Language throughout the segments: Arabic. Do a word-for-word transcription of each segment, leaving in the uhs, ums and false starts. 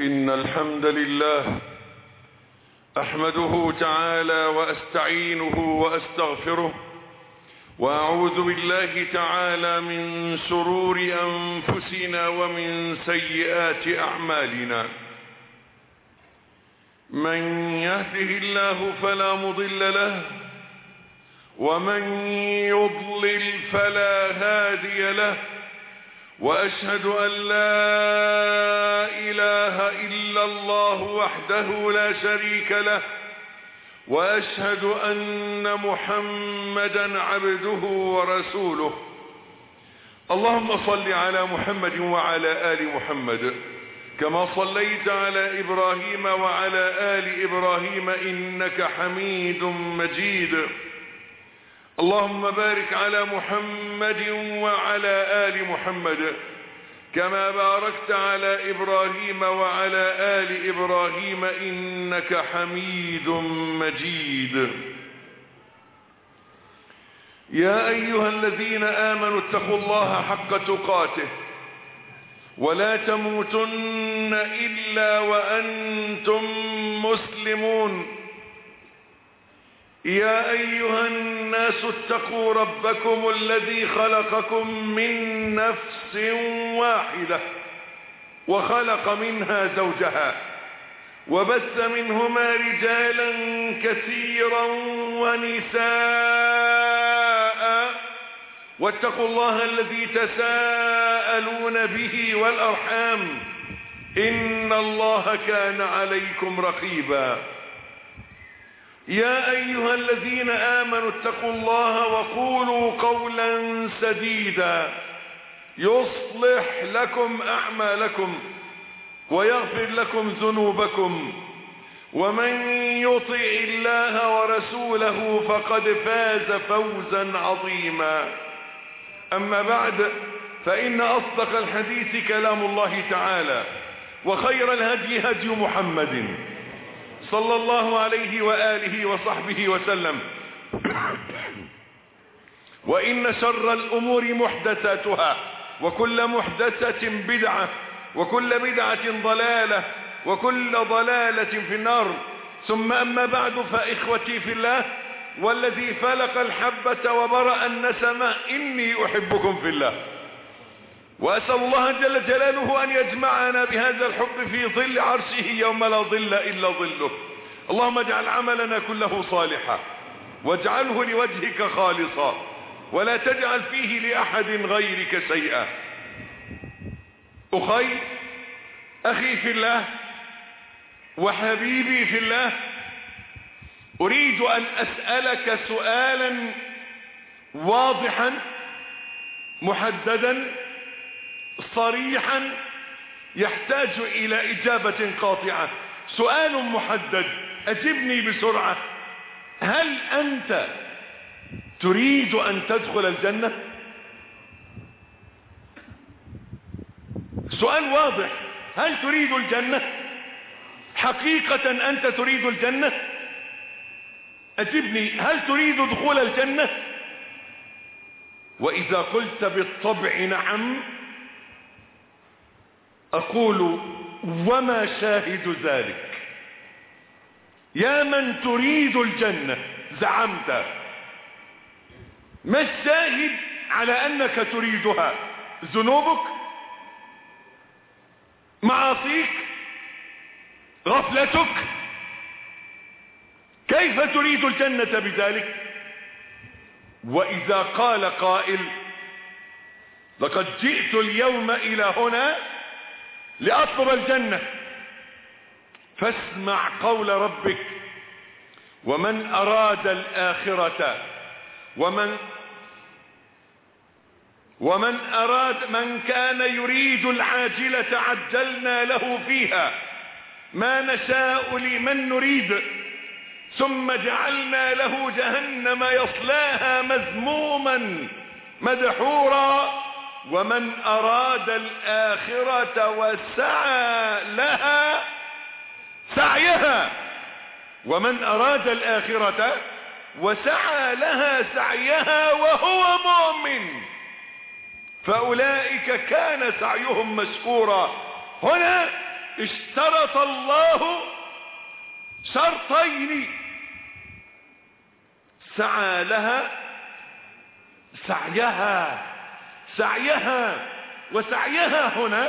إن الحمد لله أحمده تعالى وأستعينه وأستغفره، وأعوذ بالله تعالى من شرور أنفسنا ومن سيئات أعمالنا. من يهده الله فلا مضل له، ومن يضلل فلا هادي له، وأشهد أن لا إله إلا الله وحده لا شريك له، وأشهد أن محمدا عبده ورسوله. اللهم صل على محمد وعلى آل محمد كما صليت على إبراهيم وعلى آل إبراهيم إنك حميد مجيد. اللهم بارك على محمد وعلى آل محمد كما باركت على إبراهيم وعلى آل إبراهيم إنك حميد مجيد. يا أيها الذين آمنوا اتقوا الله حق تقاته ولا تموتن إلا وأنتم مسلمون. يا أيها الناس اتقوا ربكم الذي خلقكم من نفس واحدة وخلق منها زوجها وبث منهما رجالا كثيرا ونساء، واتقوا الله الذي تساءلون به والأرحام إن الله كان عليكم رقيبا. يا أيها الذين آمنوا اتقوا الله وقولوا قولا سديدا يصلح لكم أعمالكم ويغفر لكم ذنوبكم، ومن يطع الله ورسوله فقد فاز فوزا عظيما. أما بعد، فإن أصدق الحديث كلام الله تعالى، وخير الهدي هدي محمد صلى الله عليه وآله وصحبه وسلم، وإن شر الأمور محدثاتها، وكل محدثة بدعة، وكل بدعة ضلالة، وكل ضلالة في النار. ثم أما بعد، فإخوتي في الله والذي فلق الحبة وبرأ النسمة، إني أحبكم في الله، وأسأل الله جل جلاله أن يجمعنا بهذا الحب في ظل عرشه يوم لا ظل إلا ظله. اللهم اجعل عملنا كله صالحا، واجعله لوجهك خالصا، ولا تجعل فيه لأحد غيرك شيئا. أخي أخي في الله وحبيبي في الله، أريد أن أسألك سؤالا واضحا محددا صريحا يحتاج إلى إجابة قاطعة. سؤال محدد، أجبني بسرعة. هل أنت تريد أن تدخل الجنة؟ سؤال واضح. هل تريد الجنة؟ حقيقة أنت تريد الجنة؟ أجبني، هل تريد دخول الجنة؟ وإذا قلت بالطبع نعم، أقول وما شاهد ذلك؟ يا من تريد الجنة زعمت، ما الشاهد على أنك تريدها؟ ذنوبك؟ معاصيك؟ غفلتك؟ كيف تريد الجنة بذلك؟ وإذا قال قائل لقد جئت اليوم إلى هنا لأطلب الجنة، فاسمع قول ربك: ومن أراد الآخرة ومن ومن أراد من كان يريد العاجلة عجلنا له فيها ما نشاء لمن نريد ثم جعلنا له جهنم يصلاها مذموما مدحورا ومن أراد الآخرة وسعى لها سعيها ومن أراد الآخرة وسعى لها سعيها وهو مؤمن فأولئك كان سعيهم مشكورا. هنا اشترط الله شرطين سعى لها سعيها سعيها وسعيها هنا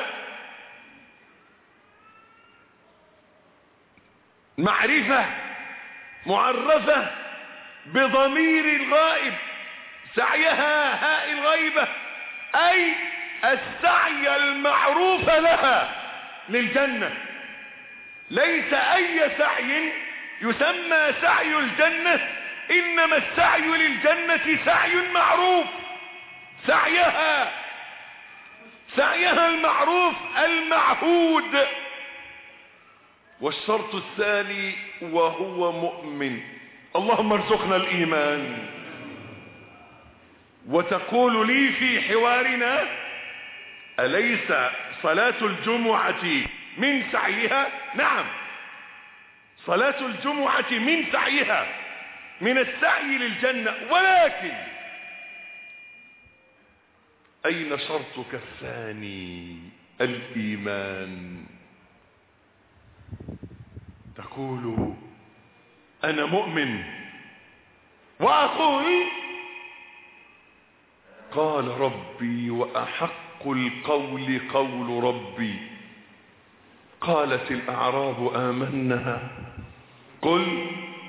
معرفة معرفة بضمير الغائب، سعيها هاء الغيبة، أي السعي المعروف لها للجنة. ليس أي سعي يسمى سعي الجنة، إنما السعي للجنة سعي معروف، سعيها سعيها المعروف المعهود. والشرط الثاني وهو مؤمن. اللهم ارزقنا الإيمان. وتقول لي في حوارنا: أليس صلاة الجمعة من سعيها؟ نعم، صلاة الجمعة من سعيها، من السعي للجنة، ولكن أين شرطك الثاني؟ الإيمان. تقول أنا مؤمن وأقول قال ربي وأحق القول قول ربي. قالت الأعراب آمنا قل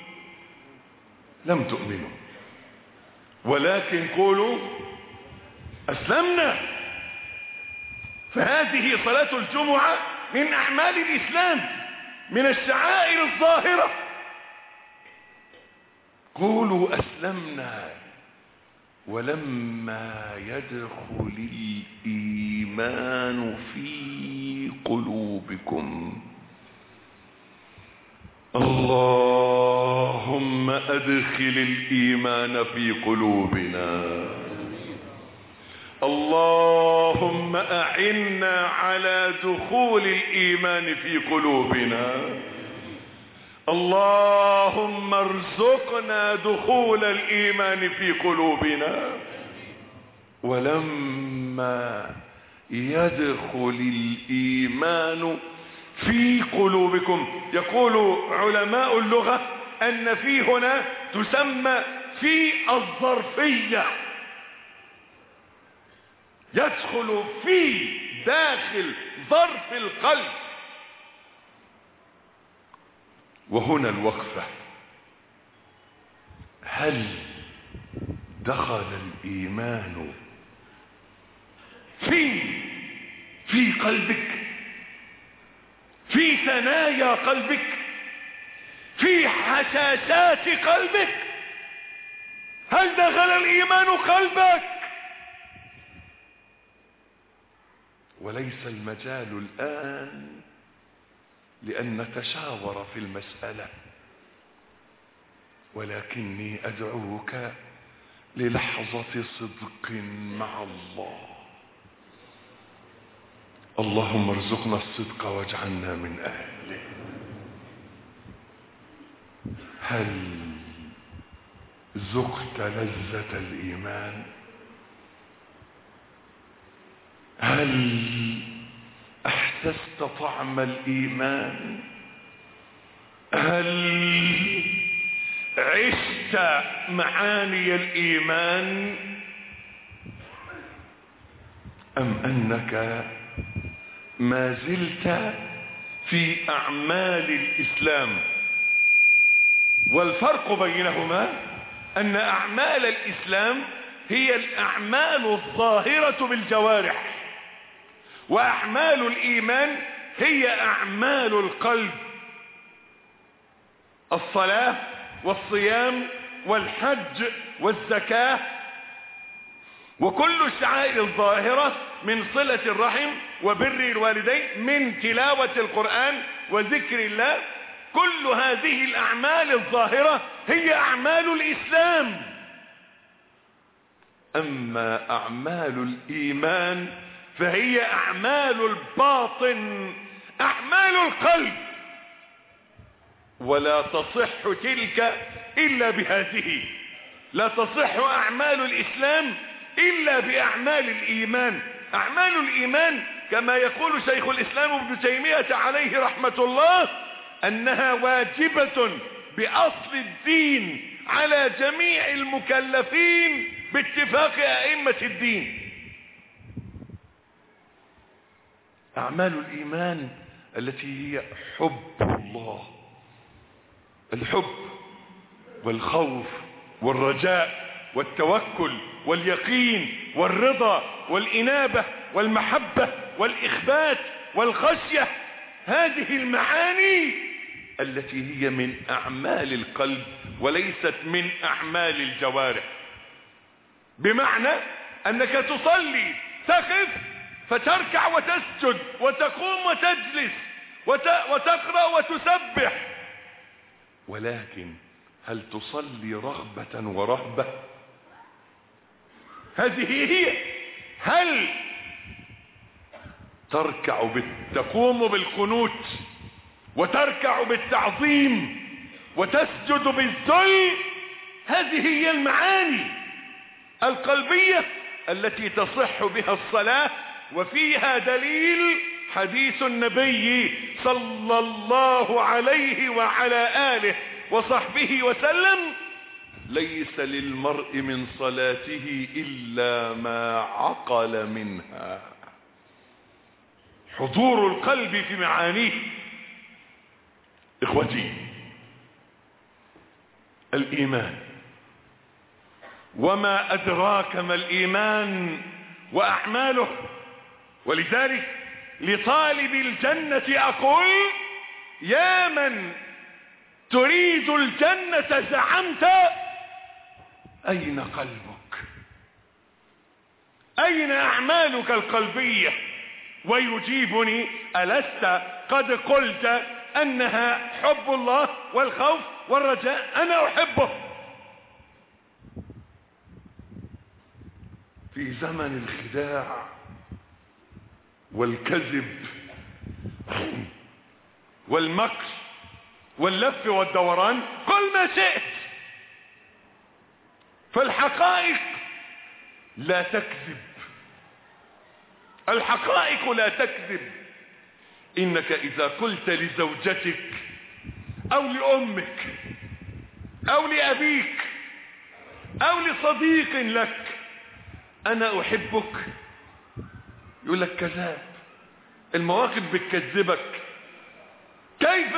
لم تؤمنوا ولكن قولوا أسلمنا. فهذه صلاة الجمعة من أعمال الإسلام، من الشعائر الظاهرة. قولوا أسلمنا ولما يدخل الإيمان في قلوبكم. اللهم أدخل الإيمان في قلوبنا. اللهم أعنا على دخول الإيمان في قلوبنا. اللهم ارزقنا دخول الإيمان في قلوبنا. ولما يدخل الإيمان في قلوبكم. يقول علماء اللغة أن في هنا تسمى في الظرفية، يدخل في داخل ظرف القلب. وهنا الوقفة: هل دخل الإيمان في في قلبك، في ثنايا قلبك، في حساسات قلبك؟ هل دخل الإيمان قلبك؟ وليس المجال الآن لأن نتشاور في المسألة، ولكني أدعوك للحظة صدق مع الله. اللهم ارزقنا الصدق واجعلنا من أهله. هل ذقت لذة الإيمان؟ هل احسست طعم الإيمان؟ هل عشت معاني الإيمان؟ أم أنك ما زلت في أعمال الإسلام؟ والفرق بينهما أن أعمال الإسلام هي الأعمال الظاهرة بالجوارح، وأعمال الإيمان هي أعمال القلب. الصلاة والصيام والحج والزكاة وكل الشعائر الظاهرة، من صلة الرحم وبر الوالدين، من تلاوة القرآن وذكر الله، كل هذه الأعمال الظاهرة هي أعمال الإسلام. أما أعمال الإيمان فهي أعمال الباطن، أعمال القلب، ولا تصح تلك إلا بهذه. لا تصح أعمال الإسلام إلا بأعمال الإيمان. أعمال الإيمان كما يقول شيخ الإسلام ابن تيمية عليه رحمة الله أنها واجبة بأصل الدين على جميع المكلفين باتفاق أئمة الدين. أعمال الإيمان التي هي حب الله، الحب والخوف والرجاء والتوكل واليقين والرضا والإنابة والمحبة والإخبات والخشية، هذه المعاني التي هي من أعمال القلب وليست من أعمال الجوارح. بمعنى أنك تصلي تقف فتركع وتسجد وتقوم وتجلس وتقرأ وتسبح، ولكن هل تصلي رغبة ورهبة؟ هذه هي. هل تركع بال... تقوم بالقنوت وتركع بالتعظيم وتسجد بالذل؟ هذه هي المعاني القلبية التي تصح بها الصلاة، وفيها دليل حديث النبي صلى الله عليه وعلى آله وصحبه وسلم: ليس للمرء من صلاته إلا ما عقل منها. حضور القلب في معانيه. إخوتي، الإيمان، وما أدراك ما الإيمان وأعماله. ولذلك لطالب الجنة أقول: يا من تريد الجنة زعمت، أين قلبك؟ أين أعمالك القلبية؟ ويجيبني: ألست قد قلت أنها حب الله والخوف والرجاء؟ أنا أحبه. في زمن الخداع والكذب والمكر واللف والدوران قل ما شئت، فالحقائق لا تكذب، الحقائق لا تكذب. إنك إذا قلت لزوجتك أو لأمك أو لأبيك أو لصديق لك: أنا أحبك، يقول لك كذاب، المواقف بتكذبك. كيف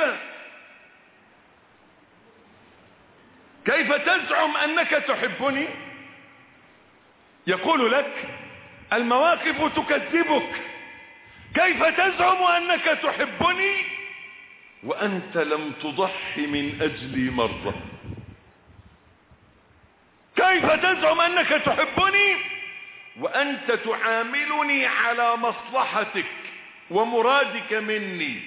كيف تزعم أنك تحبني؟ يقول لك: المواقف تكذبك. كيف تزعم أنك تحبني وأنت لم تضحي من أجلي مرة؟ كيف تزعم أنك تحبني وأنت تعاملني على مصلحتك ومرادك مني؟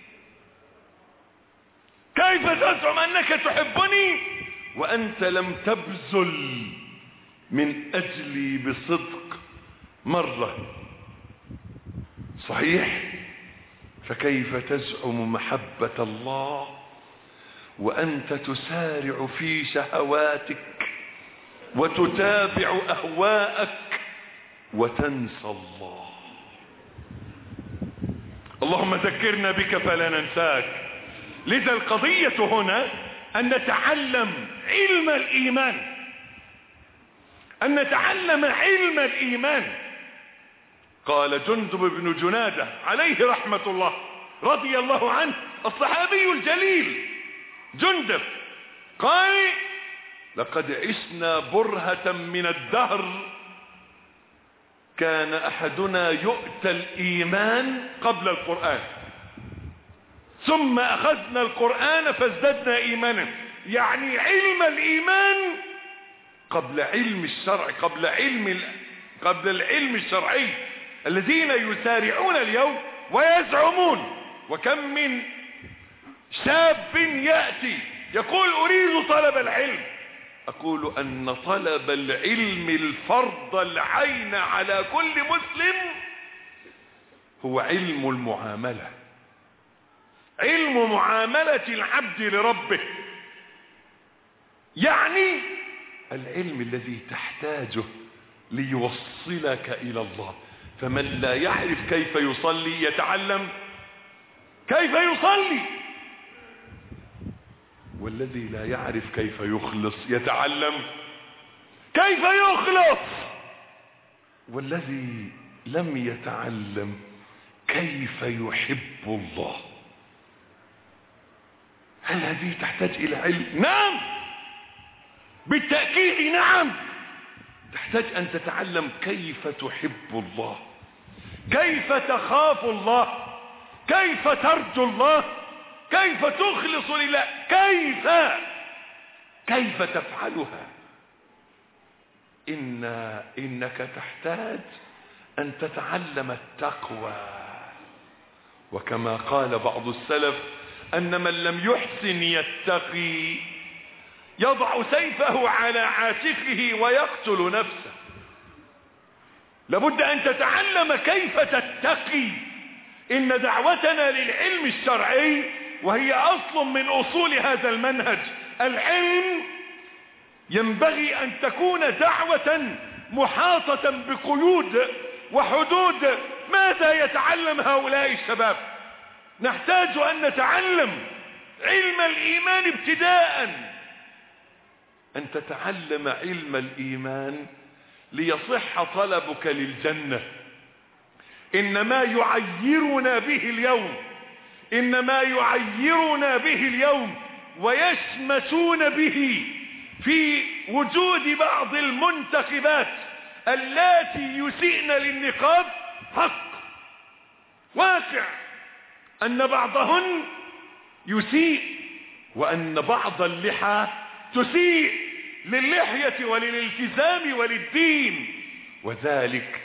كيف تزعم أنك تحبني وأنت لم تبذل من أجلي بصدق مرة؟ صحيح. فكيف تزعم محبة الله وأنت تسارع في شهواتك وتتابع أهواءك وتنسى الله؟ اللهم ذكرنا بك فلا ننساك. لذا القضية هنا أن نتعلم علم الإيمان، أن نتعلم علم الإيمان. قال جندب بن جنادة عليه رحمة الله رضي الله عنه، الصحابي الجليل جندب، قال: لقد عشنا برهة من الدهر كان أحدنا يؤتى الإيمان قبل القرآن، ثم أخذنا القرآن فازددنا إيمانا. يعني علم الإيمان قبل علم الشرع، قبل علم قبل العلم الشرعي. الذين يسارعون اليوم ويزعمون، وكم من شاب يأتي يقول: أريد طلب العلم. أقول أن طلب العلم الفرض العين على كل مسلم هو علم المعاملة، علم معاملة العبد لربه. يعني العلم الذي تحتاجه ليوصلك إلى الله. فمن لا يعرف كيف يصلي يتعلم كيف يصلي، والذي لا يعرف كيف يخلص يتعلم كيف يخلص، والذي لم يتعلم كيف يحب الله. هل هذه تحتاج إلى علم؟ نعم، بالتأكيد نعم. تحتاج أن تتعلم كيف تحب الله، كيف تخاف الله، كيف ترجو الله، كيف تخلص لله، كيف كيف تفعلها. إن إنك تحتاج أن تتعلم التقوى. وكما قال بعض السلف أن من لم يحسن يتقي يضع سيفه على عاتقه ويقتل نفسه. لابد أن تتعلم كيف تتقي. إن دعوتنا للعلم الشرعي، وهي أصل من أصول هذا المنهج، العلم ينبغي أن تكون دعوة محاطة بقيود وحدود. ماذا يتعلم هؤلاء الشباب؟ نحتاج أن نتعلم علم الإيمان ابتداء، أن تتعلم علم الإيمان ليصح طلبك للجنة. إنما يعيرنا به اليوم إنما يعيرنا به اليوم ويشمسون به في وجود بعض المنتخبات اللاتي يسيئن للنقاب. حق واقع أن بعضهن يسيء، وأن بعض اللحى تسيء للحية وللالتزام وللدين، وذلك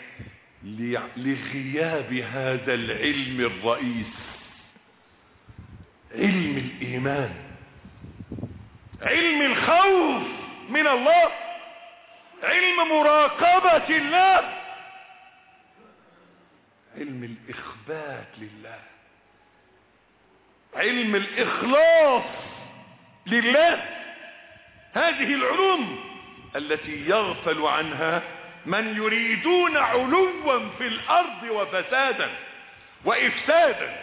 لغياب هذا العلم الرئيس، علم الإيمان، علم الخوف من الله، علم مراقبة الله، علم الإخبات لله، علم الإخلاص لله. هذه العلوم التي يغفل عنها من يريدون علوا في الأرض وفسادا وإفسادا.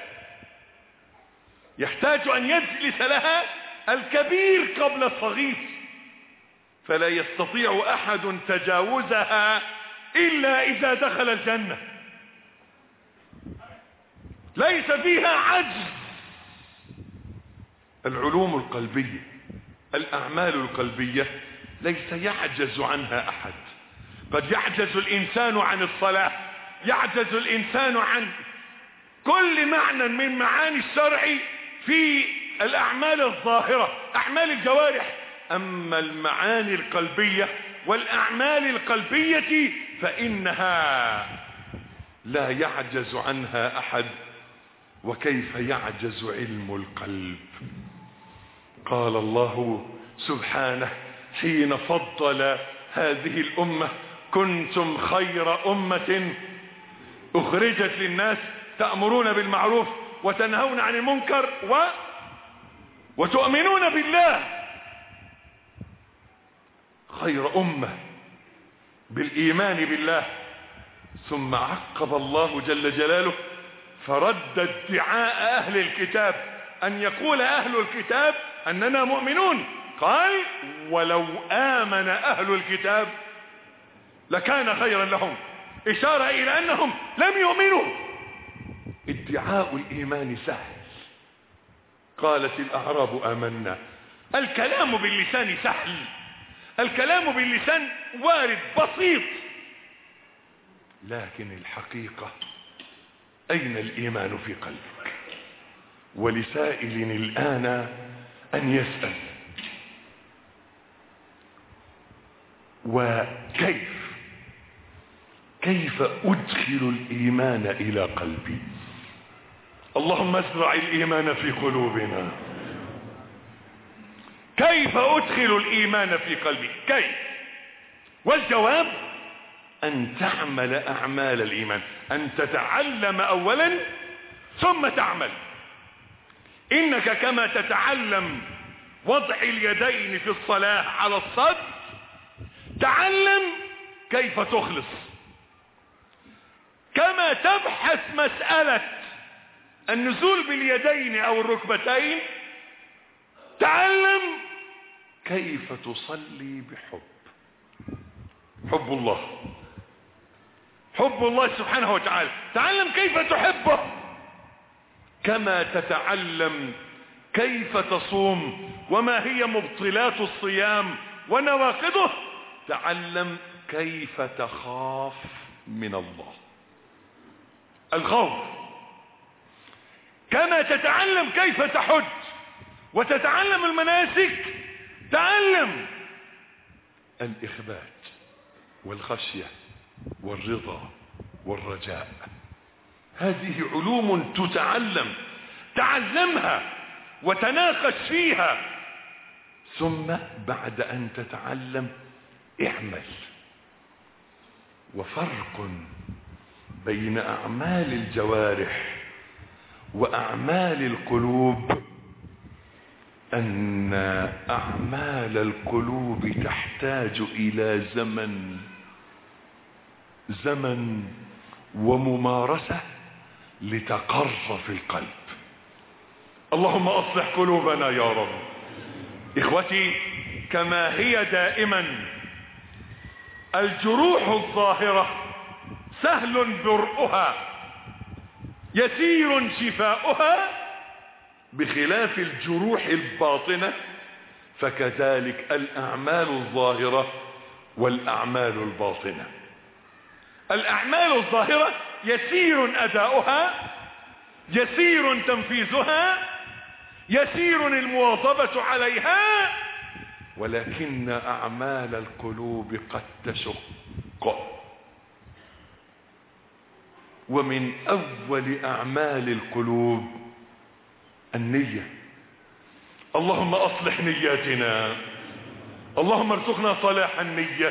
يحتاج أن يجلس لها الكبير قبل الصغير، فلا يستطيع أحد تجاوزها إلا إذا دخل الجنة. ليس فيها عجز. العلوم القلبية، الأعمال القلبية ليس يعجز عنها أحد. قد يعجز الإنسان عن الصلاة، يعجز الإنسان عن كل معنى من معاني الشرع في الأعمال الظاهرة، أعمال الجوارح. أما المعاني القلبية والأعمال القلبية فإنها لا يعجز عنها أحد. وكيف يعجز علم القلب؟ قال الله سبحانه حين فضل هذه الأمة: كنتم خير أمة أخرجت للناس تأمرون بالمعروف وتنهون عن المنكر و... وتؤمنون بالله. خير أمة بالإيمان بالله. ثم عقب الله جل جلاله فرد ادعاء أهل الكتاب أن يقول أهل الكتاب أننا مؤمنون، قال: ولو آمن أهل الكتاب لكان خيرا لهم، إشارة إلى أنهم لم يؤمنوا. ادعاء الإيمان سهل. قالت الأعراب آمنا. الكلام باللسان سهل، الكلام باللسان وارد بسيط، لكن الحقيقة أين الإيمان في قلبك؟ ولسائل الآن أن يسأل: وكيف كيف أدخل الإيمان إلى قلبي؟ اللهم ازرع الإيمان في قلوبنا. كيف أدخل الإيمان في قلبي؟ كيف؟ والجواب أن تعمل أعمال الإيمان، أن تتعلم أولا ثم تعمل. إنك كما تتعلم وضع اليدين في الصلاة على الصدر، تعلم كيف تخلص، كما تبحث مسألة النزول باليدين او الركبتين، تعلم كيف تصلي بحب. حب الله، حب الله سبحانه وتعالى، تعلم كيف تحبه. كما تتعلم كيف تصوم وما هي مبطلات الصيام ونواقضه، تعلم كيف تخاف من الله. الخوف. كما تتعلم كيف تحج وتتعلم المناسك، تعلم الإخبات والخشية والرضا والرجاء. هذه علوم تتعلم، تعلمها وتناقش فيها، ثم بعد أن تتعلم اعمل. وفرق بين أعمال الجوارح وأعمال القلوب أن أعمال القلوب تحتاج إلى زمن زمن وممارسة لتقر في القلب. اللهم أصلح قلوبنا يا رب. إخوتي، كما هي دائما الجروح الظاهرة سهل برؤها يسير شفاؤها، بخلاف الجروح الباطنة فكذلك الأعمال الظاهرة والأعمال الباطنة. الأعمال الظاهرة يسير أداؤها، يسير تنفيذها، يسير المواظبة عليها، ولكن أعمال القلوب قد تشق. ومن أول أعمال القلوب النية. اللهم أصلح نياتنا، اللهم ارزقنا صلاح النية.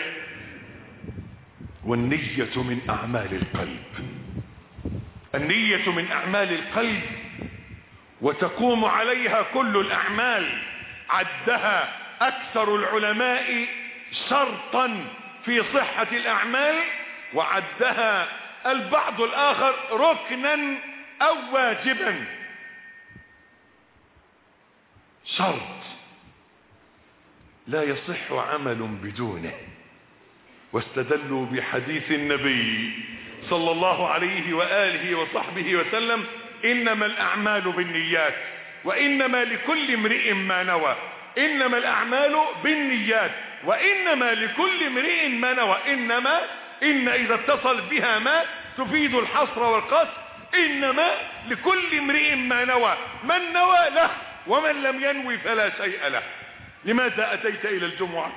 والنية من أعمال القلب، النية من أعمال القلب، وتقوم عليها كل الأعمال. عدها أكثر العلماء شرطا في صحة الأعمال، وعدها البعض الآخر ركنا أو واجبا. شرط لا يصح عمل بدونه، واستدلوا بحديث النبي صلى الله عليه وآله وصحبه وسلم: إنما الأعمال بالنيات وإنما لكل امرئ ما نوى. إنما الأعمال بالنيات وإنما لكل امرئ ما نوى. إنما إن إذا اتصل بها ما تفيد الحصر والقصر. إنما لكل امرئ ما نوى، من نوى له ومن لم ينوي فلا شيء له. لماذا أتيت إلى الجمعة؟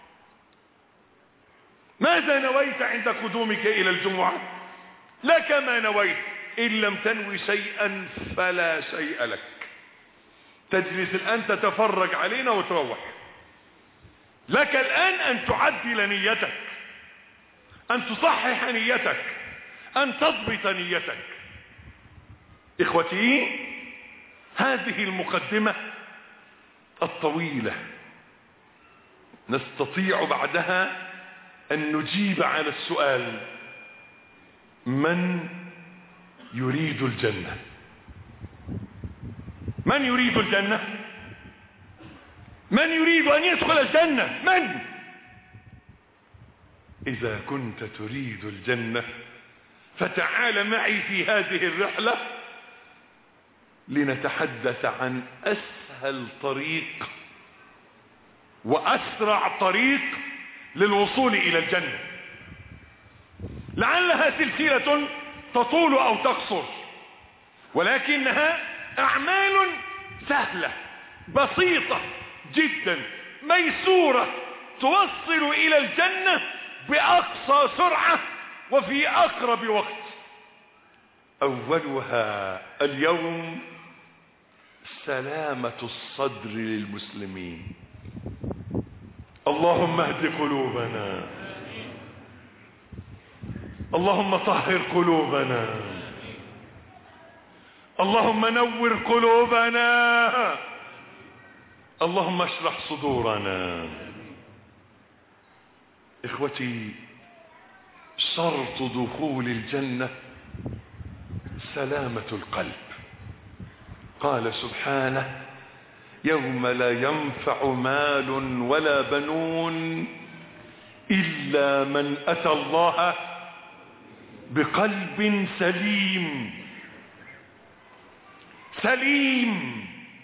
ماذا نويت عند قدومك إلى الجمعة؟ لك ما نويت، إن لم تنوي شيئا فلا شيء لك. تجلس الآن تتفرج علينا وتروح. لك الآن أن تعدل نيتك، أن تصحح نيتك، أن تضبط نيتك. إخوتي، هذه المقدمة الطويلة نستطيع بعدها أن نجيب على السؤال: من يريد الجنة؟ من يريد الجنة؟ من يريد أن يدخل الجنة؟ من؟ إذا كنت تريد الجنة فتعال معي في هذه الرحلة لنتحدث عن أسهل طريق وأسرع طريق للوصول إلى الجنة. لعلها سلسلة تطول أو تقصر، ولكنها أعمال سهلة بسيطة جدا ميسورة توصل إلى الجنة بأقصى سرعة وفي أقرب وقت. أولها اليوم سلامة الصدر للمسلمين. اللهم اهد قلوبنا، اللهم طهر قلوبنا، اللهم نور قلوبنا، اللهم اشرح صدورنا. إخوتي، شرط دخول الجنة سلامة القلب. قال سبحانه: يوم لا ينفع مال ولا بنون إلا من أتى الله بقلب سليم. سليم،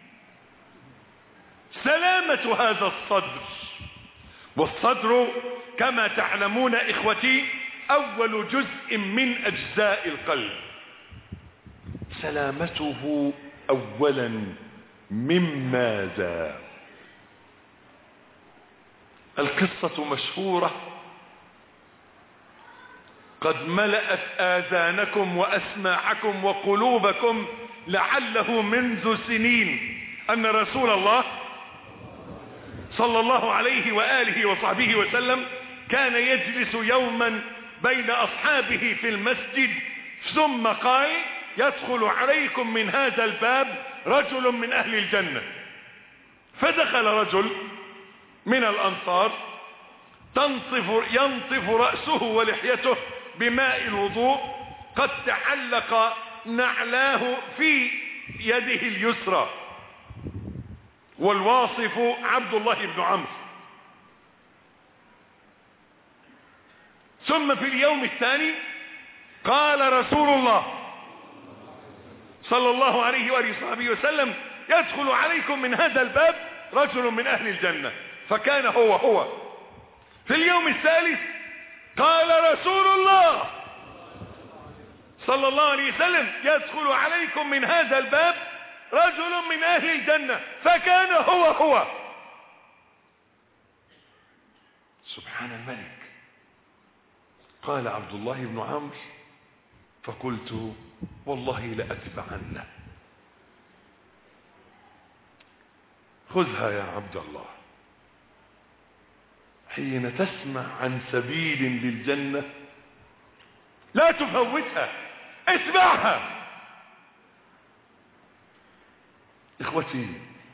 سلامة هذا الصدر. والصدر كما تعلمون إخوتي أول جزء من أجزاء القلب. سلامته أولا من ماذا؟ القصة مشهورة قد ملأت آذانكم وأسماعكم وقلوبكم لعله منذ سنين أن رسول الله صلى الله عليه وآله وصحبه وسلم كان يجلس يوما بين أصحابه في المسجد ثم قال: يدخل عليكم من هذا الباب رجل من أهل الجنة. فدخل رجل من الأنصار تنطف ينطف رأسه ولحيته بماء الوضوء، قد تعلق نعلاه في يده اليسرى، والواصف عبد الله بن عمرو. ثم في اليوم الثاني قال رسول الله صلى الله عليه وآله وسلم: يدخل عليكم من هذا الباب رجل من أهل الجنة. فكان هو هو. في اليوم الثالث قال رسول الله صلى الله عليه وسلم: يدخل عليكم من هذا الباب رجل من أهل الجنة. فكان هو هو. سبحان الملك. قال عبد الله بن عمرو: فقلت: والله لأتبعنه. خذها يا عبد الله، حين تسمع عن سبيل للجنة لا تفوتها، اتبعها. اخوتي،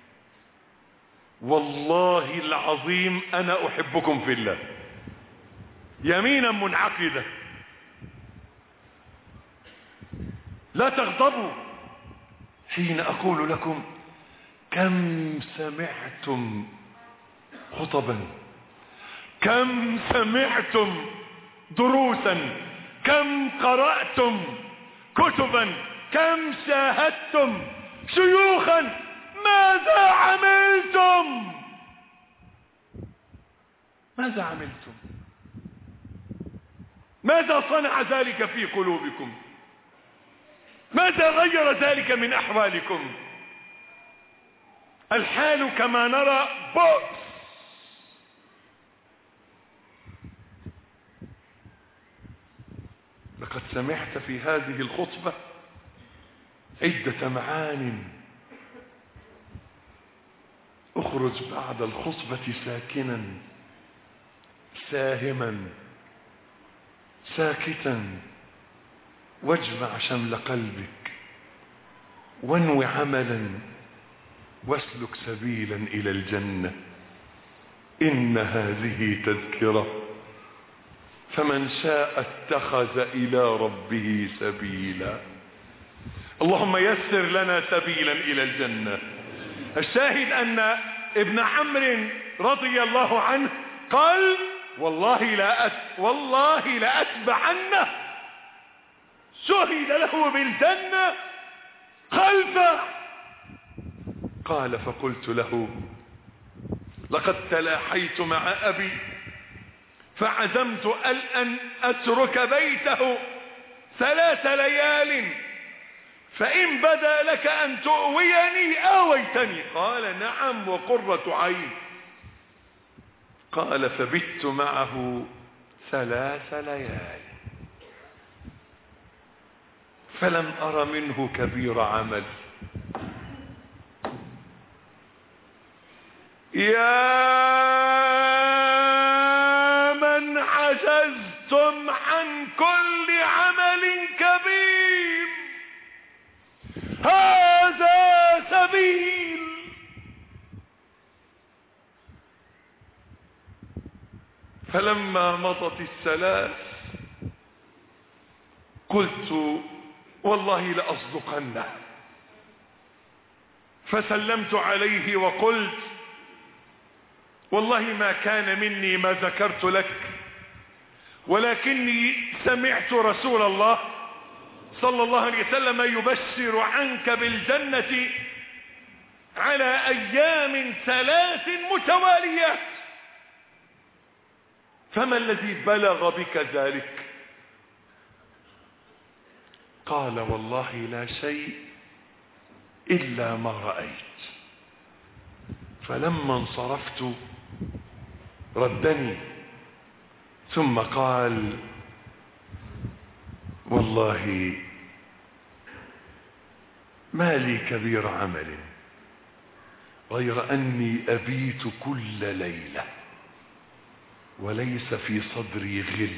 والله العظيم انا احبكم في الله يمينا منعقدة. لا تغضبوا حين اقول لكم: كم سمعتم خطبا، كم سمعتم دروسا، كم قرأتم كتبا، كم شاهدتم شيوخا، ماذا عملتم؟ ماذا عملتم؟ ماذا صنع ذلك في قلوبكم؟ ماذا غير ذلك من أحوالكم؟ الحال كما نرى بؤس. لقد سمعت في هذه الخطبة عدة معان. اخرج بعد الخطبة ساكنا ساهما ساكتا، واجمع شمل قلبك، وانو عملا، واسلك سبيلا إلى الجنة. إن هذه تذكرة، فمن شاء اتخذ إلى ربه سبيلا. اللهم يسر لنا سبيلا إلى الجنة. الشاهد أن ابن عمرو رضي الله عنه قال: والله لا أت... والله لأتبعنه. شهد له بالجنة خلفه. قال: فقلت له: لقد تلاحيت مع أبي فعزمت أن أترك بيته ثلاث ليال، فإن بدا لك أن تؤويني آويتني. قال: نعم وقرة عين. قال: فبت معه ثلاث ليال فلم أر منه كبير عمل. يا من عجزتم عن كل عمل كبير، هذا سبيل. فلما مضت الثلاث قلت: والله لأصدقنه. فسلمت عليه وقلت والله ما كان مني ما ذكرت لك، ولكني سمعت رسول الله صلى الله عليه وسلم يبشر عنك بالجنة على أيام ثلاث متواليات، فما الذي بلغ بك ذلك؟ قال والله لا شيء إلا ما رأيت. فلما انصرفت ردني ثم قال والله ما لي كبير عمل غير أني أبيت كل ليلة وليس في صدري غل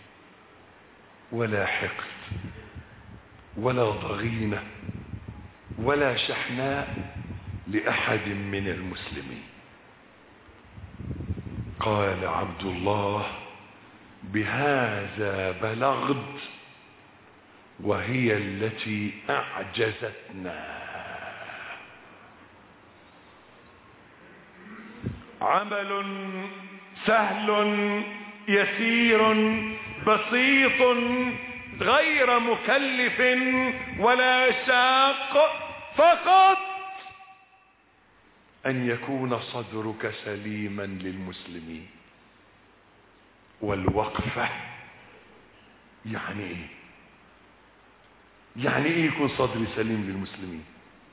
ولا حقد ولا ضغينة ولا شحناء لأحد من المسلمين. قال عبد الله بهذا بلغت وهي التي أعجزتنا. عمل سهل يسير بسيط غير مكلف ولا شاق، فقط أن يكون صدرك سليما للمسلمين. والوقفة يعني ايه؟ يعني ايه يكون صدري سليم للمسلمين؟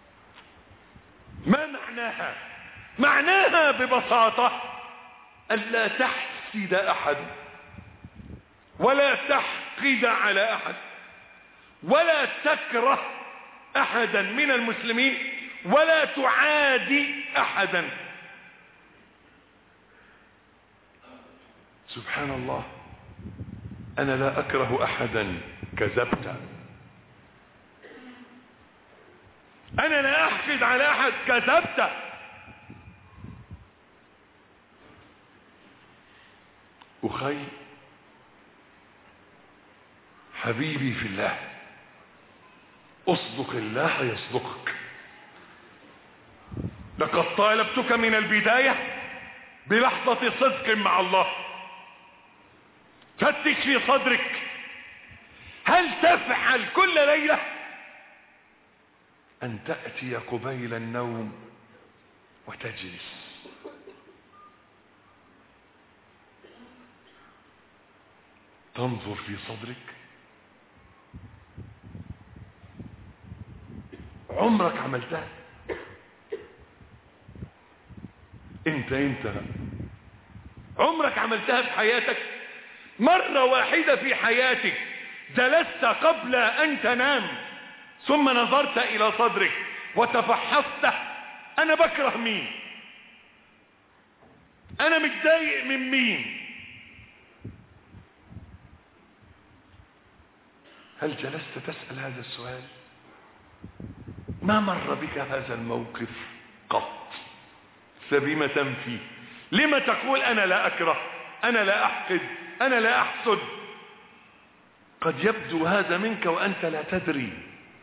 ما معناها؟ معناها ببساطة ألا تحسد أحد ولا تحقد على أحد ولا تكره أحدا من المسلمين ولا تعادي أحدا. سبحان الله، أنا لا أكره أحدا كذبت، أنا لا أحقد على أحد كذبت. أخي حبيبي في الله، اصدق الله يصدقك. لقد طالبتك من البداية بلحظة صدق مع الله. فتش في صدرك، هل تفعل كل ليلة أن تأتي قبيل النوم وتجلس تنظر في صدرك؟ عمرك عملتها؟ انت انت عمرك عملتها في حياتك؟ مرة واحدة في حياتك جلست قبل ان تنام ثم نظرت الى صدرك وتفحصته؟ انا بكره مين؟ انا متضايق من مين؟ هل جلست تسأل هذا السؤال؟ ما مر بك هذا الموقف قط؟ فبما تنفي؟ لما تقول أنا لا أكره، أنا لا أحقد، أنا لا أحسد؟ قد يبدو هذا منك وأنت لا تدري.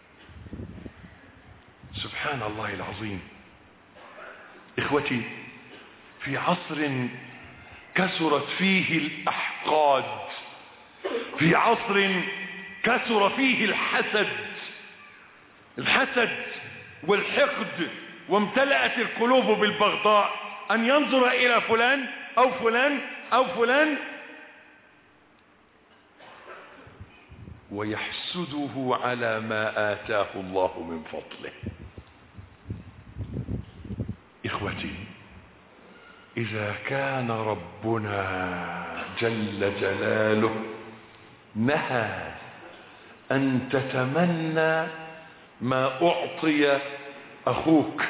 سبحان الله العظيم. إخوتي، في عصر كثرت فيه الأحقاد، في عصر كثر فيه الحسد الحسد والحقد، وامتلأت القلوب بالبغضاء، أن ينظر إلى فلان أو فلان أو فلان ويحسده على ما آتاه الله من فضله. إخوتي، إذا كان ربنا جل جلاله نهى أن تتمنى ما أعطي أخوك،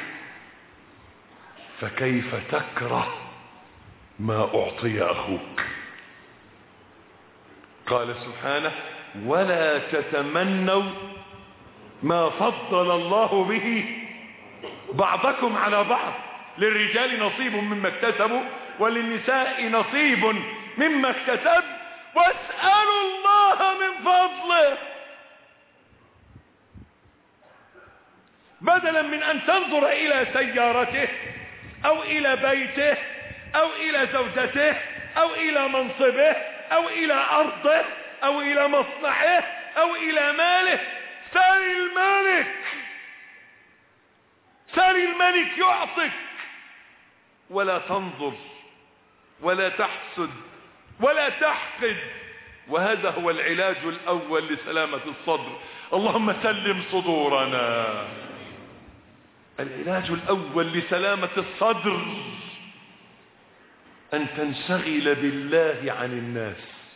فكيف تكره ما أعطي أخوك؟ قال سبحانه: ولا تتمنوا ما فضل الله به بعضكم على بعض، للرجال نصيب مما اكتسبوا وللنساء نصيب مما اكتسب واسألوا الله من فضله. بدلا من أن تنظر إلى سيارته أو إلى بيته أو إلى زوجته أو إلى منصبه أو إلى أرضه أو إلى مصنعه أو إلى ماله، سال الملك، سال الملك يعطك. ولا تنظر ولا تحسد ولا تحقد. وهذا هو العلاج الأول لسلامة الصدر. اللهم سلم صدورنا. العلاج الأول لسلامة الصدر أن تنشغل بالله عن الناس،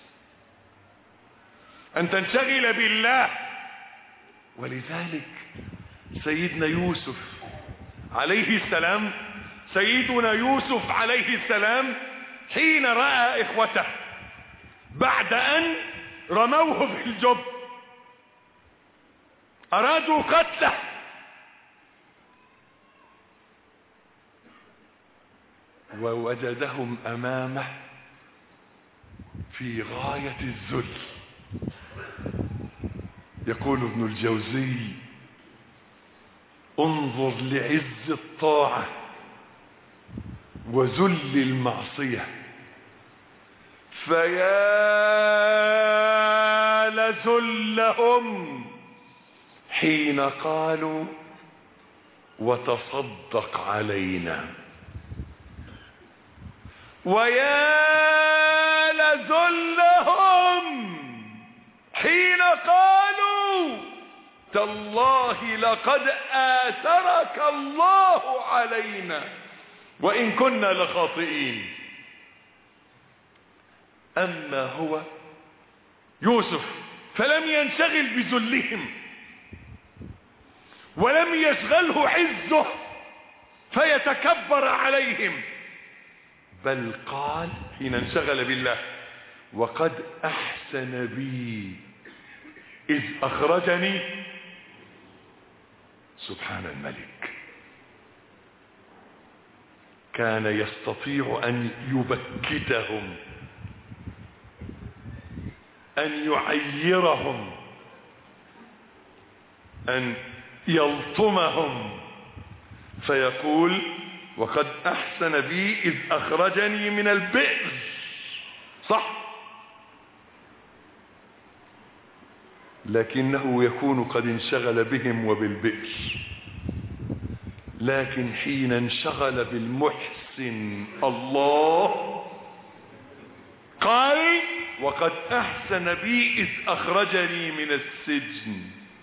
أن تنشغل بالله. ولذلك سيدنا يوسف عليه السلام سيدنا يوسف عليه السلام حين رأى إخوته بعد أن رموه في الجب أرادوا قتله، ووجدهم أمامه في غاية الذل. يقول ابن الجوزي: انظر لعز الطاعة وذل المعصية، فيا لذلهم حين قالوا وتصدق علينا، ويا لذلهم حين قالوا تالله لقد آثرك الله علينا وإن كنا لخاطئين. أما هو يوسف فلم ينشغل بذلهم ولم يشغله عزه فيتكبر عليهم، بل قال حين انشغل بالله: وقد أحسن بي إذ أخرجني. سبحان الملك، كان يستطيع أن يبكتهم، أن يعيرهم، أن يلطمهم، فيقول: وقد أحسن بي إذ أخرجني من البئر. صح، لكنه يكون قد انشغل بهم وبالبئر. لكن حين انشغل بالمحسن الله قال: وقد أحسن بي إذ أخرجني من السجن.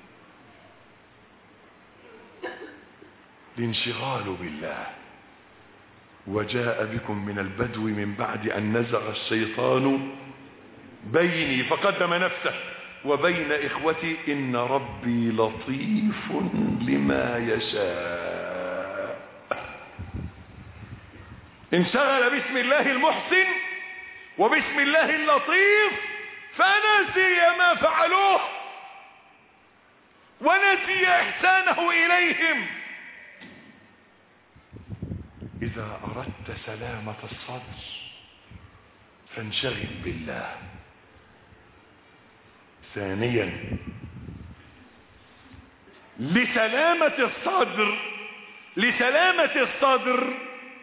الانشغال بالله. وجاء بكم من البدو من بعد أن نزغ الشيطان بيني فقدم نفسه وبين إخوتي إن ربي لطيف لما يشاء. انشغل باسم الله المحسن وباسم الله اللطيف فنسي ما فعلوه ونسي إحسانه إليهم. إذا أردت سلامة الصدر فانشغل بالله. ثانيا، لسلامة الصدر لسلامة الصدر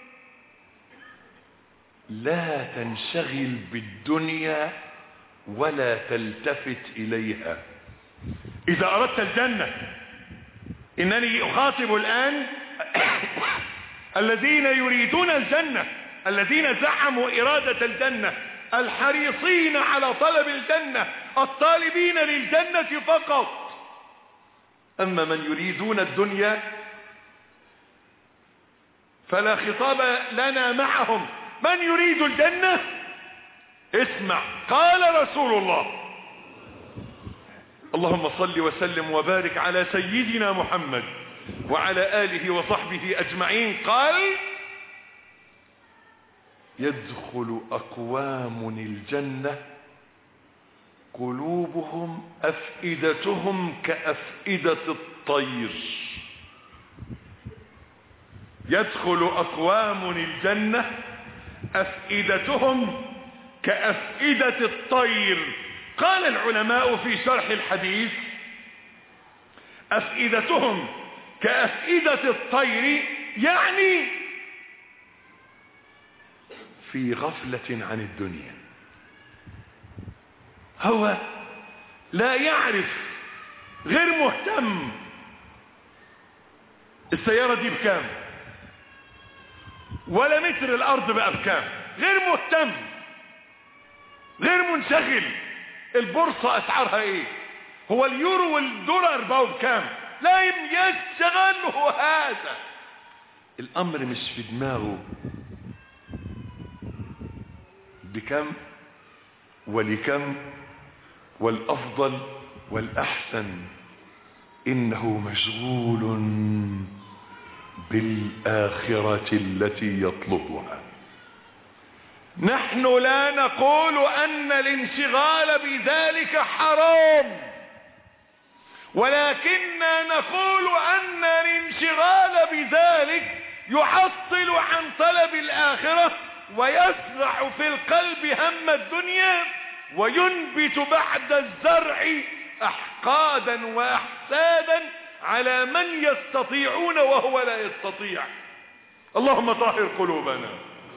لا تنشغل بالدنيا ولا تلتفت إليها. إذا أردت الجنة، إنني أخاطب الآن الذين يريدون الجنة، الذين زعموا إرادة الجنة، الحريصين على طلب الجنة، الطالبين للجنة فقط. أما من يريدون الدنيا فلا خطاب لنا معهم. من يريد الجنة اسمع، قال رسول الله: اللهم صل وسلم وبارك على سيدنا محمد وعلى آله وصحبه أجمعين. قال: يدخل أقوام الجنة قلوبهم أفئدتهم كأفئدة الطير. يدخل أقوام الجنة أفئدتهم كأفئدة الطير. قال العلماء في شرح الحديث: أفئدتهم كأفئدة الطير، يعني في غفلة عن الدنيا. هو لا يعرف، غير مهتم السيارة دي بكام، ولا متر الارض بقى بكام، غير مهتم، غير منشغل. البورصة اسعارها ايه، هو اليورو والدولار بقوا بكام، لا يشغله هذا الامر، مش في دماغه بكم ولكم والافضل والاحسن، انه مشغول بالاخرة التي يطلبها. نحن لا نقول ان الانشغال بذلك حرام، ولكننا نقول ان الانشغال بذلك يعطل عن طلب الاخرة، ويزرع في القلب هم الدنيا، وينبت بعد الزرع احقادا واحسادا على من يستطيعون وهو لا يستطيع. اللهم طهر قلوبنا.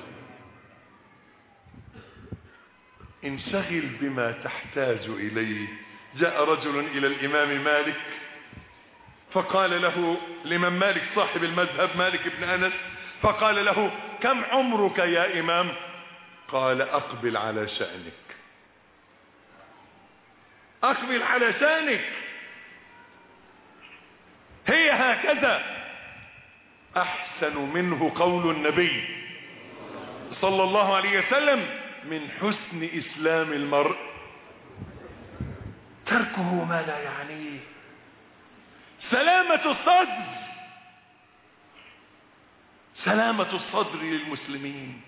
انشغل بما تحتاج اليه. جاء رجل الى الامام مالك فقال له، الامام مالك صاحب المذهب مالك بن انس، فقال له: كم عمرك يا امام؟ قال: اقبل على شأنك، اقبل على شأنك، هي هكذا. احسن منه قول النبي صلى الله عليه وسلم: من حسن اسلام المرء تركه ما لا يعنيه. سلامة الصدر، سلامة الصدر للمسلمين.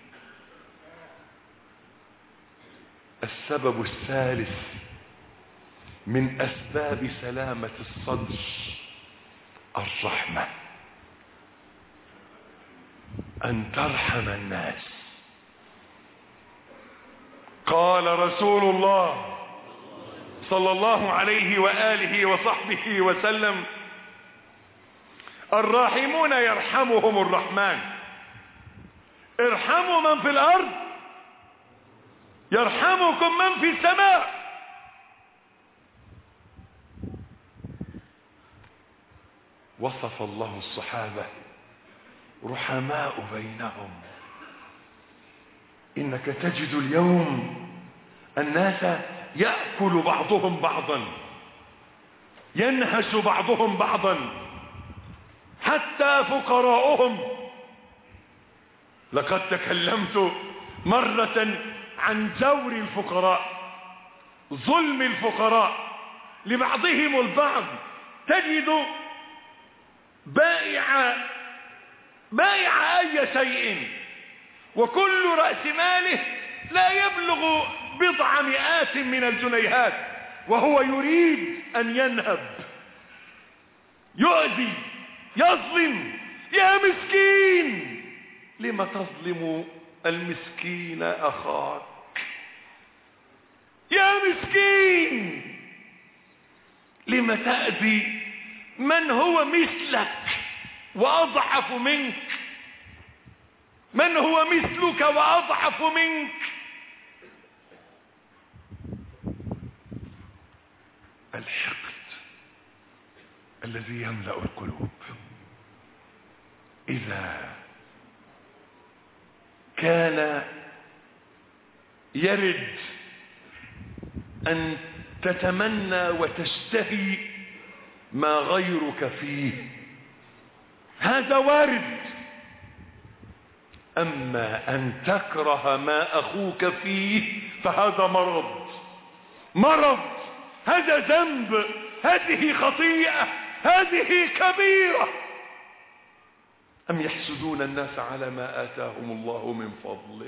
السبب الثالث من اسباب سلامة الصدر الرحمة، ان ترحم الناس. قال رسول الله صلى الله عليه وآله وصحبه وسلم: الراحمون يرحمهم الرحمن، ارحموا من في الارض يرحمكم من في السماء. وصف الله الصحابة رحماء بينهم. انك تجد اليوم الناس يأكل بعضهم بعضا، ينهش بعضهم بعضا، حتى فقراؤهم. لقد تكلمت مرة عن جور الفقراء، ظلم الفقراء لبعضهم البعض. تجد بائع بائع اي شيء وكل رأس ماله لا يبلغ بضع مئات من الجنيهات، وهو يريد ان ينهب، يؤذي، يظلم. يا مسكين، لم تظلم المسكين اخاك؟ يا مسكين، لم تأذي من هو مثلك واضعف منك، من هو مثلك واضعف منك؟ الحقد الذي يملأ القلوب إذا كان يرد أن تتمنى وتشتهي ما غيرك فيه، هذا وارد. أما أن تكره ما أخوك فيه فهذا مرض، مرض، هذا ذنب، هذه خطيئة، هذه كبيرة. أم يحسدون الناس على ما آتاهم الله من فضله؟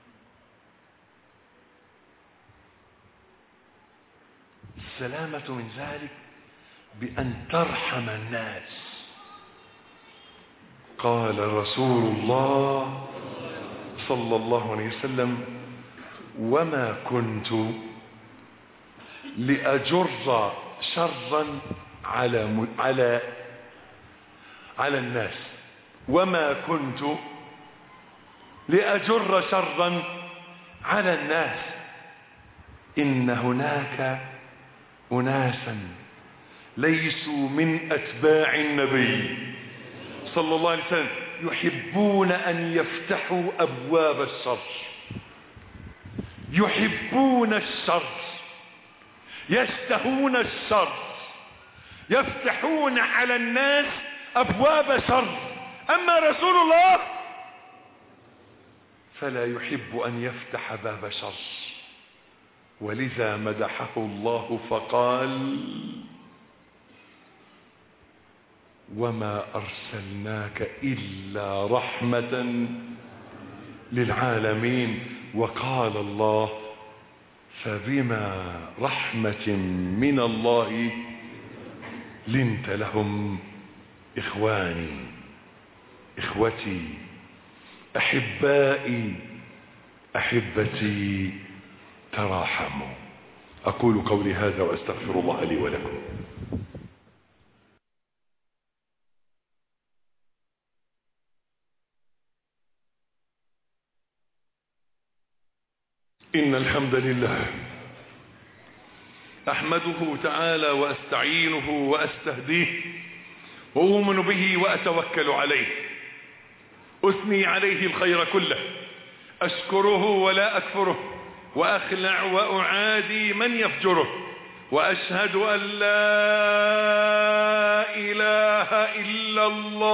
السلامة من ذلك بأن ترحم الناس. قال رسول الله صلى الله عليه وسلم: وما كنت لأجر شرا على على على الناس، وما كنت لأجر شرا على الناس. إن هناك أناسا ليسوا من أتباع النبي صلى الله عليه وسلم يحبون أن يفتحوا أبواب الشر، يحبون الشر، يشتهون الشر، يفتحون على الناس أبواب شر. أما رسول الله فلا يحب أن يفتح باب شر، ولذا مدحه الله فقال: وما أرسلناك إلا رحمة للعالمين. وقال الله: فبما رحمة من الله لنت لهم. إخواني، إخوتي، أحبائي، أحبتي، تراحموا. أقول قولي هذا وأستغفر الله لي ولكم. إن الحمد لله أحمده تعالى وأستعينه وأستهديه وأؤمن به وأتوكل عليه، أثني عليه الخير كله، أشكره ولا أكفره، وأخلع وأعادي من يفجره، وأشهد أن لا إله إلا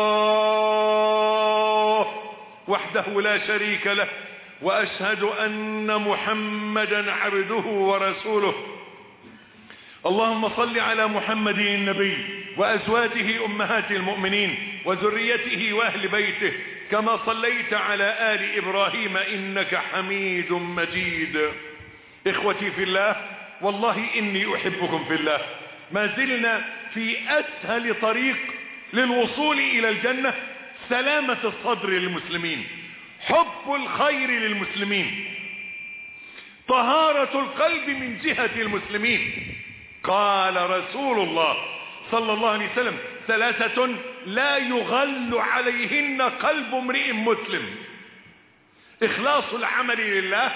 الله وحده لا شريك له، وأشهد أن محمدا عبده ورسوله. اللهم صل على محمد النبي وأزواجه أمهات المؤمنين وذريته وأهل بيته كما صليت على آل إبراهيم إنك حميد مجيد. إخوتي في الله، والله إني أحبكم في الله. ما زلنا في أسهل طريق للوصول إلى الجنة، سلامة الصدر للمسلمين، حب الخير للمسلمين، طهارة القلب من جهة المسلمين. قال رسول الله صلى الله عليه وسلم: ثلاثة لا يغل عليهن قلب امرئ مسلم: إخلاص العمل لله،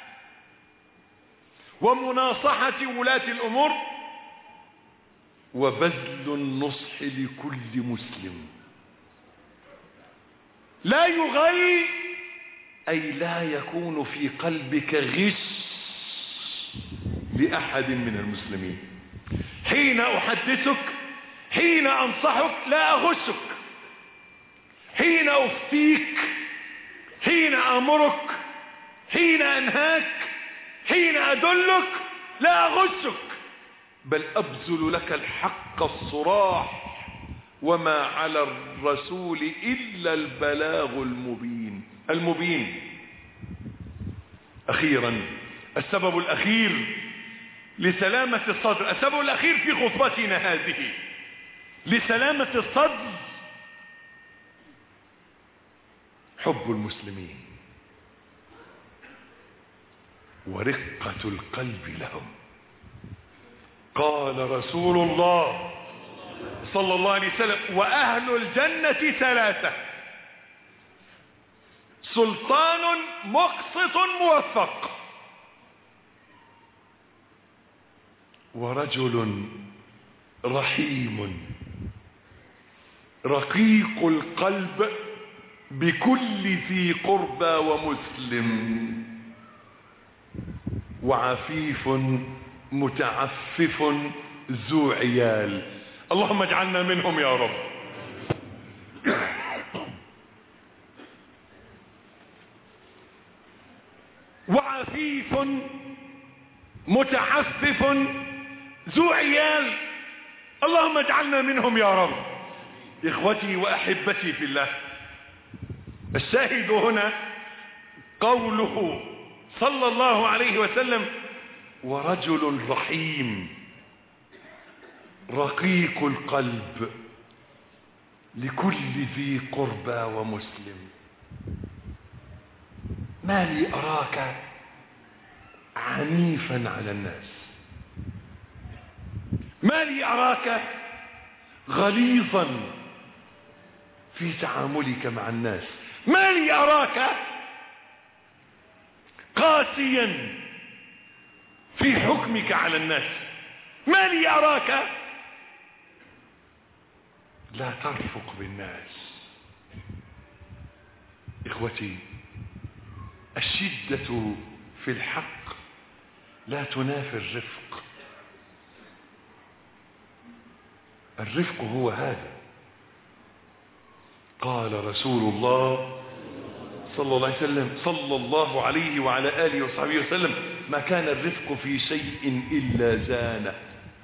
ومناصحة ولاة الأمور، وبذل النصح لكل مسلم. لا يغل أي لا يكون في قلبك غش لأحد من المسلمين. حين أحدثك، حين أنصحك، لا أغشك. حين أفتيك، حين أمرك، حين أنهاك، حين أدلك، لا أغشك، بل أبذل لك الحق الصراح، وما على الرسول إلا البلاغ المبين. المبين. أخيرا، السبب الأخير لسلامة الصدر، السبب الأخير في خطبتنا هذه لسلامة الصدر، حب المسلمين ورقة القلب لهم. قال رسول الله صلى الله عليه وسلم: وأهل الجنة ثلاثة: سلطان مقسط موفق، ورجل رحيم رقيق القلب بكل ذي قربى ومسلم، وعفيف متعفف ذو عيال. اللهم اجعلنا منهم يا رب. وعفيف متعفف ذو عيال. اللهم اجعلنا منهم يا رب. إخوتي وأحبتي في الله، الشاهد هنا قوله صلى الله عليه وسلم: ورجل رحيم رقيق القلب لكل ذي قربى ومسلم. ما لي أراك عنيفا على الناس، ما لي أراك غليظا في تعاملك مع الناس. ما لي أراك قاسيا في حكمك على الناس، ما لي أراك لا ترفق بالناس. إخوتي، الشدة في الحق لا تنافي الرفق. الرفق هو هذا. قال رسول الله صلى الله عليه وسلم صلى الله عليه وعلى آله وصحبه وسلم: ما كان الرفق في شيء إلا زانه.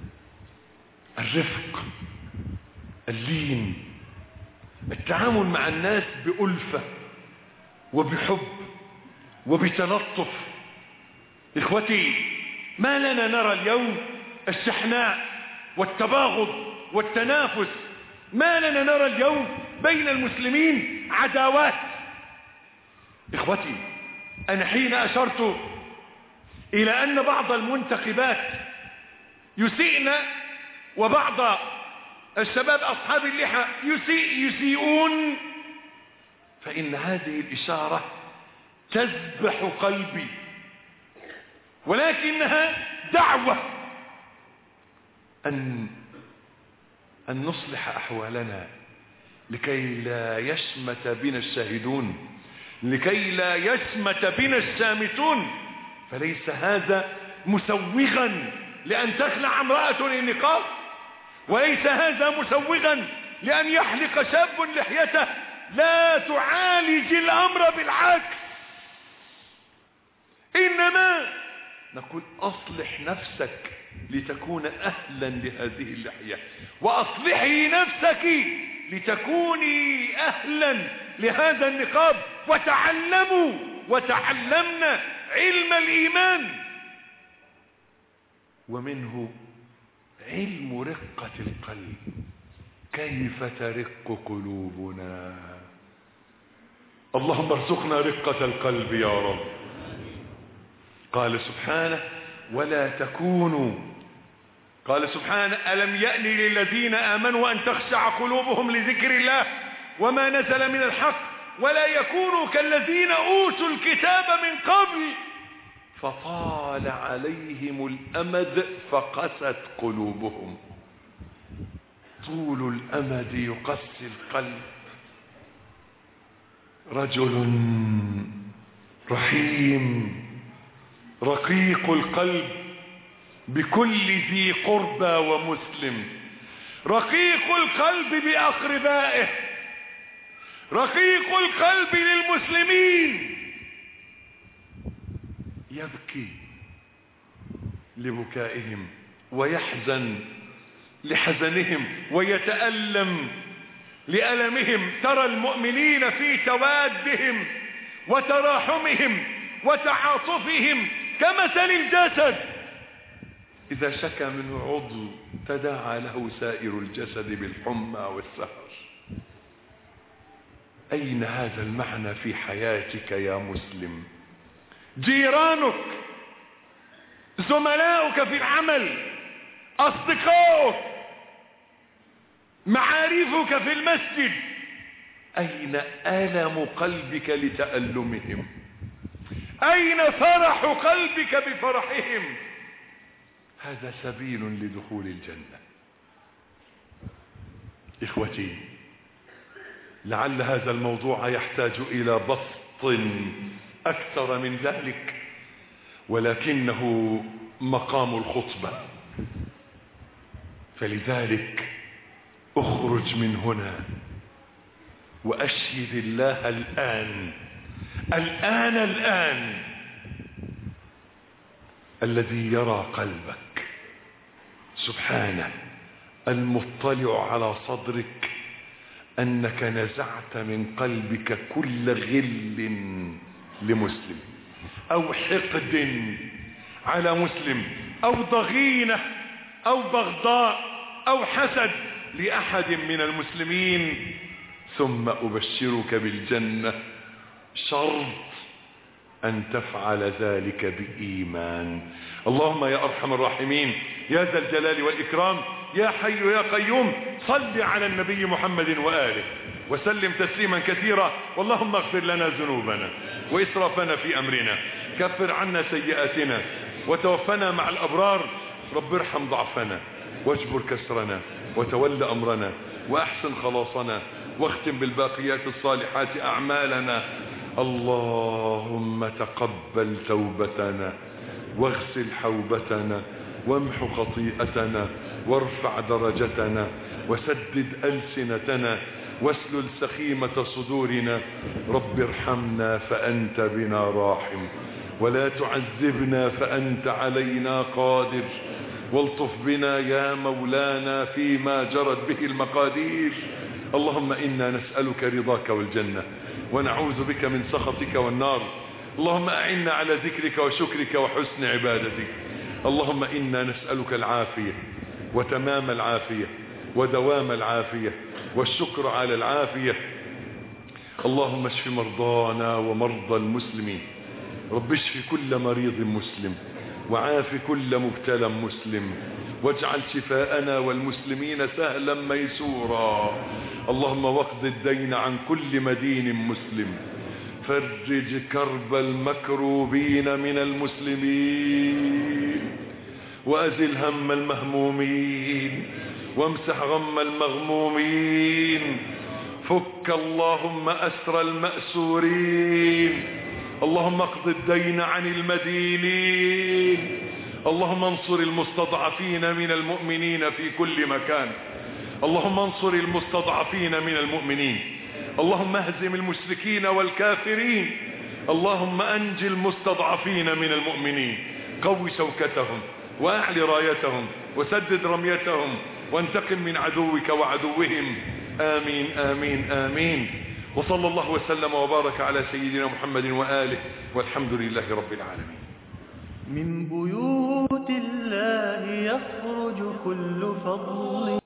الرفق، اللين، التعامل مع الناس بألفة وبحب وبتلطف. إخوتي، ما لنا نرى اليوم الشحناء والتباغض والتنافس، ما لنا نرى اليوم بين المسلمين عداوات. إخوتي، أنا حين أشرت إلى أن بعض المنتخبات يسيئن وبعض الشباب أصحاب اللحى يسيء يسيئون، فإن هذه الإشارة تذبح قلبي، ولكنها دعوة أن أن نصلح أحوالنا لكي لا يشمت بنا الشاهدون، لكي لا يشمت بنا السامتون. فليس هذا مسوغا لأن تخلع امرأة النقاب، وليس هذا مسوغا لأن يحلق شاب لحيته. لا تعالج الأمر بالعكس، إنما نقول أصلح نفسك لتكون أهلا لهذه اللحية، وأصلحي نفسك لتكوني أهلا لهذا النقاب. وتعلموا وتعلمنا علم الإيمان، ومنه علم رقة القلب. كيف ترق قلوبنا؟ اللهم ارزقنا رقة القلب يا رب. قال سبحانه: ولا تكونوا، قال سبحانه: ألم يأن للذين آمنوا أن تخشع قلوبهم لذكر الله وما نزل من الحق ولا يكونوا كالذين أوتوا الكتاب من قبل فطال عليهم الأمد فقست قلوبهم. طول الأمد يقسي القلب. رجل رحيم رقيق القلب بكل ذي قربى ومسلم، رقيق القلب بأقربائه، رقيق القلب للمسلمين، يبكي لبكائهم ويحزن لحزنهم ويتألم لألمهم. ترى المؤمنين في توادهم وتراحمهم وتعاطفهم كمثل الجسد إذا شكى منه عضو تداعى له سائر الجسد بالحمى والسهر. أين هذا المعنى في حياتك يا مسلم؟ جيرانك، زملاؤك في العمل، أصدقائك، معارفك في المسجد، أين ألم قلبك لتألمهم؟ أين فرح قلبك بفرحهم؟ هذا سبيل لدخول الجنة. إخوتي، لعل هذا الموضوع يحتاج إلى بسط أكثر من ذلك، ولكنه مقام الخطبة، فلذلك اخرج من هنا وأشهد الله الآن الآن الآن الذي يرى قلبك سبحانه المطلع على صدرك أنك نزعت من قلبك كل غل لمسلم أو حقد على مسلم أو ضغينة أو بغضاء أو حسد لأحد من المسلمين. ثم أبشرك بالجنة، شرط أن تفعل ذلك بإيمان. اللهم يا أرحم الراحمين يا ذا الجلال والإكرام يا حي يا قيوم صل على النبي محمد وآله وسلم تسليما كثيرا. اللهم اغفر لنا ذنوبنا وإسرافنا في أمرنا، كفر عنا سيئاتنا وتوفنا مع الأبرار. رب ارحم ضعفنا واجبر كسرنا وتول أمرنا وأحسن خلاصنا واختم بالباقيات الصالحات أعمالنا. اللهم تقبل توبتنا واغسل حوبتنا وامح خطيئتنا وارفع درجتنا وسدد ألسنتنا واسلل سخيمة صدورنا. رب ارحمنا فأنت بنا راحم ولا تعذبنا فأنت علينا قادر، والطف بنا يا مولانا فيما جرت به المقادير. اللهم إنا نسألك رضاك والجنة ونعوذ بك من سخطك والنار. اللهم أعنا على ذكرك وشكرك وحسن عبادتك. اللهم إنا نسألك العافية وتمام العافية ودوام العافية والشكر على العافية. اللهم اشف مرضانا ومرضى المسلمين. رب اشف كل مريض مسلم وعاف كل مبتلى مسلم واجعل شفاءنا والمسلمين سهلا ميسورا. اللهم واقض الدين عن كل مدين مسلم، فرج كرب المكروبين من المسلمين وأزل هم المهمومين وامسح غم المغمومين. فك اللهم أسر المأسورين. اللهم اقض الدين عن المدينين. اللهم انصر المستضعفين من المؤمنين في كل مكان. اللهم انصر المستضعفين من المؤمنين. اللهم اهزم المشركين والكافرين. اللهم انج المستضعفين من المؤمنين. قو شوكتهم واعل رايتهم وسدد رميتهم وانتقم من عدوك وعدوهم. آمين آمين آمين. وصلى الله وسلم وبارك على سيدنا محمد وآله والحمد لله رب العالمين. من بيوت الله يخرج كل فضل